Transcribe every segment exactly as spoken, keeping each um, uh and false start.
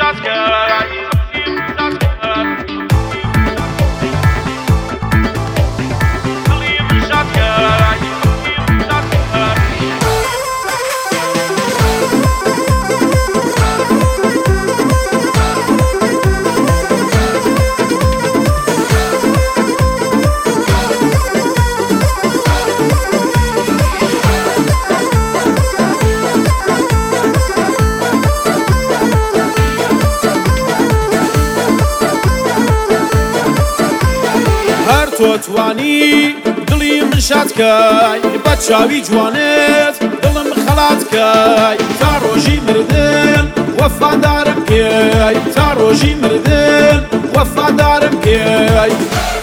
تۆ توانی دڵی من شادکەی بە چاوی جوانت دڵم خەڵاتکەی تا ڕۆژی مردن وەفادارم کەی تا ڕۆژی مردن وەفادارم کەی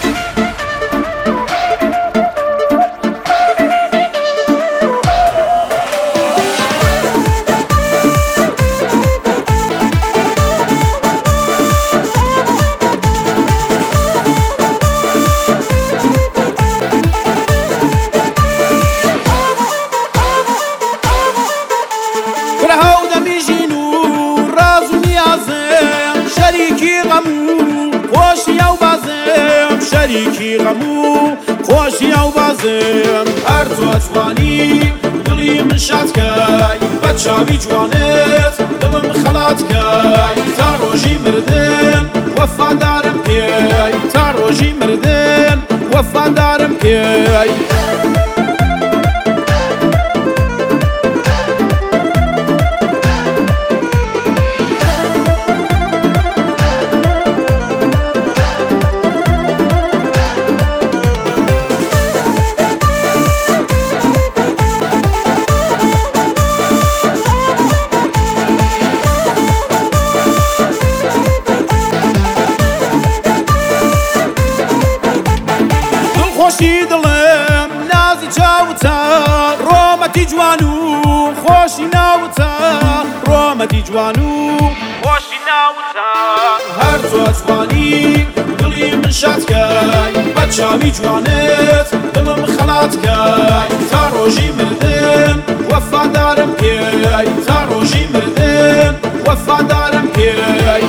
شەریکی غەم و خۆشی ئەو بازم هەر تۆ توانی دڵی من شادکەی بە چاوی جوانت دڵم خەڵاتکەی تا ڕۆژی مردن وەفادارم کەی تا ڕۆژی مردن وەفادارم کەی خۆشی دڵم نازی چاوتە ڕۆمەتی جوان و خۆشی ناوتە ڕۆمەتی جوان و خۆشی ناوتە هەر تۆ توانی دڵی من شادکەی بە چاوی جوانت دڵم خەڵاتکەی تا ڕۆژی مردن وەفادارم کەی تا ڕۆژی مردن وەفادارم کەی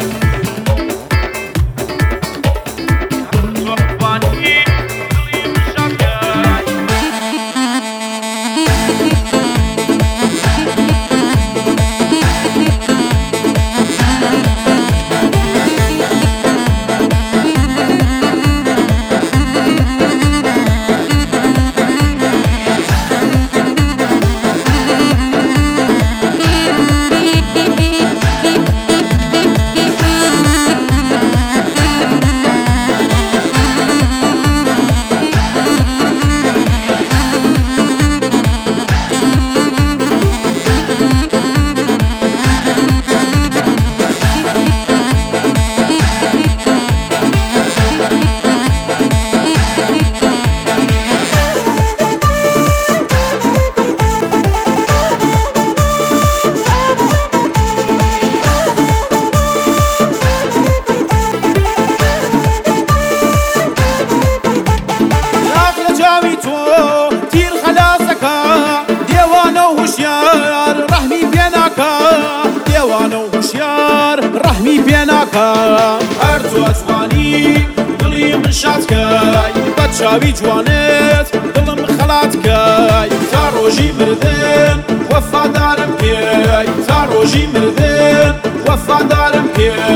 ڕەحمی پێ ناکە هەر تۆ توانی دڵی من شادکەی بە چاوی جوانت دڵم خەڵاتکەی تا ڕۆژی مردن وەفادارم کەی تا ڕۆژی مردن وەفادارم کەی